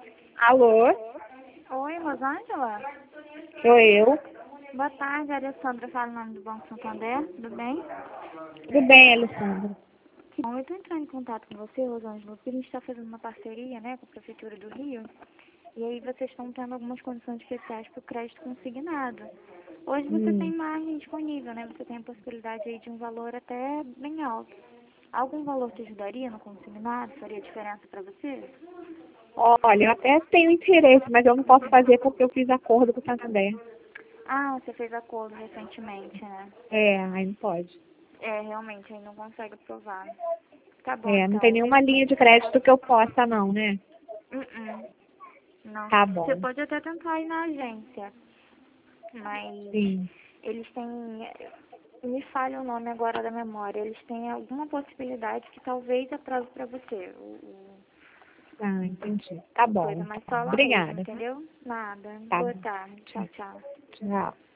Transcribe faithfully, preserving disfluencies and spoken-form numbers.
Alô? Oi, Rosângela? Sou eu. Boa tarde, a Alessandra fala em nome do Banco Santander, tudo bem? Tudo bem, Alessandra? Que bom, eu estou entrando em contato com você, Rosângela, porque a gente está fazendo uma parceria, né, com a Prefeitura do Rio, e aí vocês estão tendo algumas condições especiais para o crédito consignado. Hoje você Hum. tem margem disponível, né, você tem a possibilidade aí de um valor até bem alto. Algum valor te ajudaria no consignado? Faria diferença para você? Olha, eu até tenho interesse, mas eu não posso fazer porque eu fiz acordo com o Santander. Ah, você fez acordo recentemente, né? É, aí não pode. É, realmente, aí não consegue aprovar. Tá bom, É, não tem então. nenhuma linha de crédito que eu possa não, né? Uh-uh. Não. Tá Você bom. pode até tentar ir na agência, mas Sim. eles têm... Me falha o nome agora da memória. Eles têm alguma possibilidade que talvez aprove pra você. O, o, Ah, entendi. Tá o coisa, bom. mas só lá mesmo, Obrigada. entendeu? Nada. Tá Boa bom. tarde. Tchau. Tchau, tchau. Tchau.